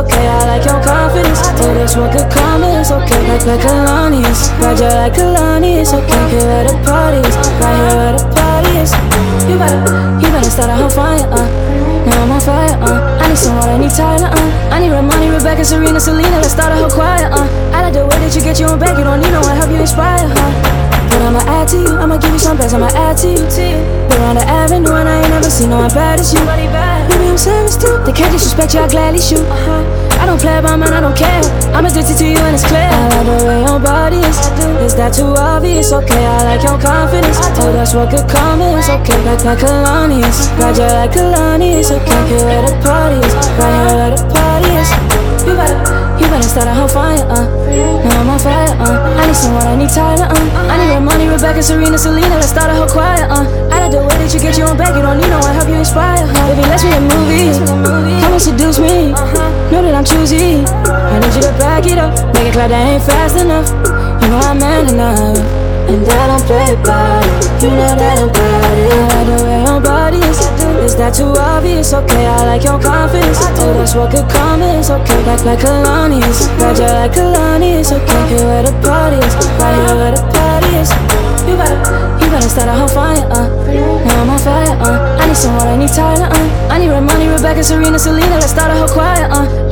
okay. I like your confidence. Oh, that's what could come is okay. Like Kalani is, Roger like Kalani is okay. Here where the party is, right here where the party is. You better start a whole fire, now I'm on fire, I need some water, I need Tyler, I need Ramani, Rebecca, Serena, Selena, let's start a whole choir, I like the way that you get your own back, you don't need no one, help you inspire, But I'ma add to you, I'ma give you some best, I'ma add to you. We're on the avenue and I ain't never seen no one bad as you. Maybe I'm savage too, they can't disrespect you, I gladly shoot. I don't play about mine, I don't care. I'm addicted to you and it's clear. I like the way your body is that too obvious? Okay, I like your confidence. Oh, that's what could come is okay. Like Kalani is, Roger like Kalani is okay. Here where the party is, right here where the party is. You better start a whole fire, now I'm on fire, I need someone, I need Tyler, I need Ramani, Rebecca, Serena, Selena, let's start a whole choir, I like the way that you get your own back, you don't need no one, help you inspire, Baby, let's be a movie, come and seduce me, know that I'm choosy, I need you to back it up, make it clear that ain't fast enough, you know I'm man enough, and I don't play about it, you know that I'm bad it. I like the way your body is that too obvious? Okay, I like your confidence, oh, that's what could come is okay. Like Kalani is, Roger like Kalani is okay. Here where the party is, right here where the party is. You better start a whole fire, now I'm on fire, I need someone, I need Tyler, I need Ramani, Rebecca, Serena, Selena, let's start a whole choir,